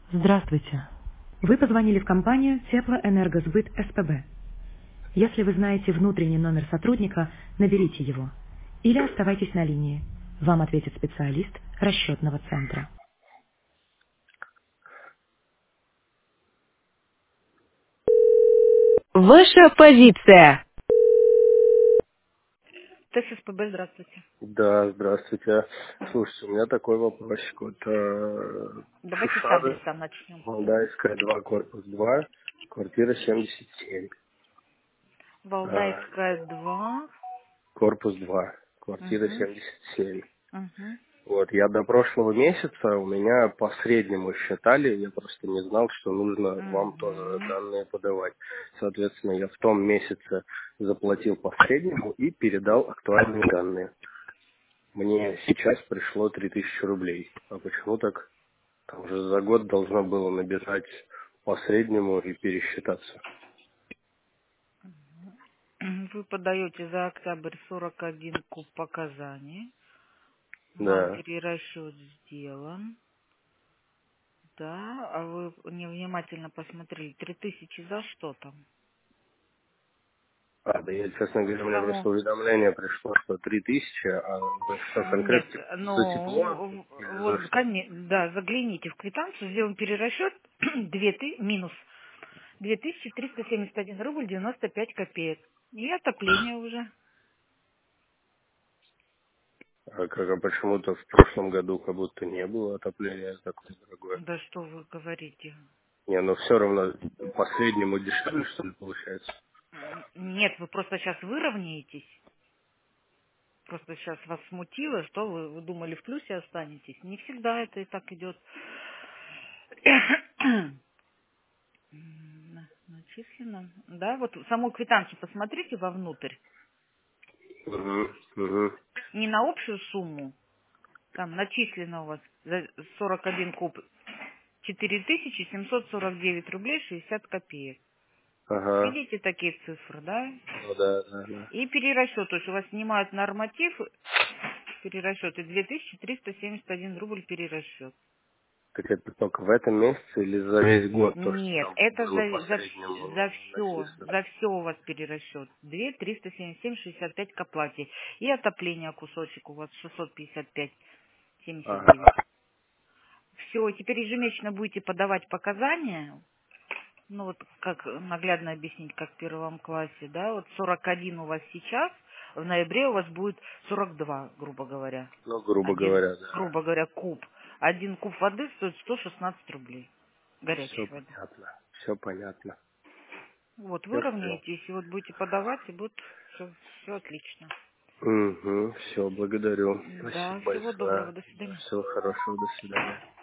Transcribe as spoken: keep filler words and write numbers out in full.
Здравствуйте. Вы позвонили в компанию Теплоэнергосбыт СПБ. Если вы знаете внутренний номер сотрудника, наберите его. Или оставайтесь на линии. Вам ответит специалист расчетного центра. Ваша позиция. ТССПБ, здравствуйте. Да, здравствуйте. Слушайте, у меня такой вопросик. Вот э, Давайте с Шушары, адреса начнем. Валдайская, два, корпус два, квартира семьдесят семь. Э, Валдайская, два. корпус два, квартира Угу. семьдесят семь. Угу. Вот, я до прошлого месяца, у меня по среднему считали, я просто не знал, что нужно вам тоже Угу. данные подавать. Соответственно, я в том месяце заплатил по среднему и передал актуальные данные. Мне сейчас пришло три тысячи рублей. А почему так? Там же за год должно было набирать по среднему и пересчитаться. Вы подаете за октябрь сорок один куб показаний. Вам Да. перерасчет сделан. Да, а вы невнимательно посмотрели. Три тысячи за что там? А, да я, честно говоря, мне Само. просто уведомление пришло, что три тысячи, а вы что, Нет, конкретно за тепло ну, или вот, за что? коне- да, загляните в квитанцию, сделан перерасчет, две ты- минус две тысячи триста семьдесят один рубль девяносто пять копеек. И отопление уже. А как, а почему-то в прошлом году как будто не было отопления такое дорогое. Да что вы говорите? Не, но все равно по среднему дешевле, что ли, получается? М, Нет, вы просто сейчас выровняетесь. Просто сейчас вас смутило, что вы, вы думали в плюсе останетесь. Не всегда это и так идет. М, на- Начислено. Да, вот саму квитанцию посмотрите вовнутрь. Угу, угу. Не на общую сумму. Там начислено у вас за сорок один куб четыре тысячи семьсот сорок девять рублей шестьдесят копеек. Ага. Видите такие цифры, да? Ну да, да, да. И перерасчет, то есть у вас снимают норматив, перерасчет, и две тысячи триста семьдесят один рубль перерасчет. Так это только в этом месяце или за весь год то, что Нет, там это было по за, за, вс- за среднему все, начислено? за все у вас перерасчет. две триста семьдесят семь шестьдесят пять к оплате. И отопление кусочек у вас шестьсот пятьдесят пять семьдесят девять. Ага. Все, теперь ежемесячно будете подавать показания. Ну вот как наглядно объяснить, как в первом классе, да, вот сорок один у вас сейчас, в ноябре у вас будет сорок два, грубо говоря. Ну, грубо Один, говоря, да. грубо говоря, куб. Один куб воды стоит сто шестнадцать рублей. Все Горячей воды. понятно. Все понятно. Вот, Я понял. выровняетесь, и вот будете подавать, и будет все, все отлично. Угу. Все, благодарю. Да, Спасибо всего доброго, большое. до свидания. Всего хорошего. До свидания.